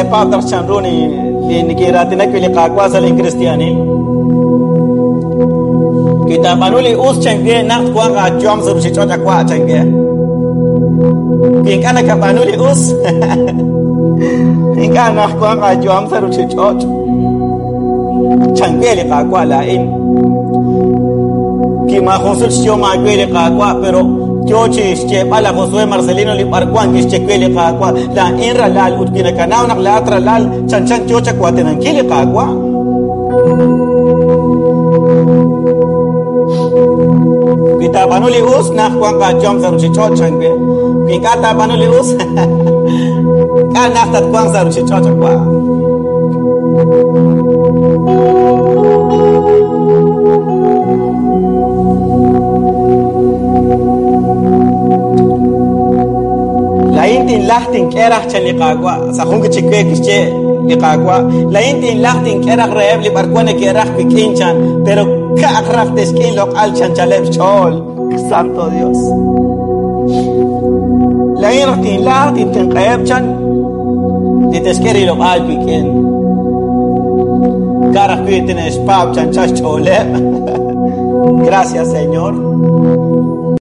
Padre Chanruni ni kiratina que le cacuasa en cristianil. Kitabanuli us changge nacht kuanga jom sur si chocha kwa changge. Kinkana kabanuli us. Kinkana nacht kuanga jom sur si chocha. Changge le cacua la in. Kima Josué sio ma le cacua pero yo che bala Josué Marcelino li parquan que che le cacua la inra lal utkina kanao nak la atra lal chanchan chocha kwa tenan kile cacua. Kita banuli us nak kuanga jom sa rusi chochange. Kikata banuli us. Kan nak tat kuang sa rusi chochakwa. Lain tin lahtin kerah chan liqaqwa sa khung chikwe kiche liqaqwa lain tin lahtin kerah reeb li barkwane kerah kinchan pero ka akraf teskin local chanchaleb chol santo Dios lain tin lahtin tin qaeb chan de teskeri local kikin karah kuiten espab chanchas chole. Gracias, Señor.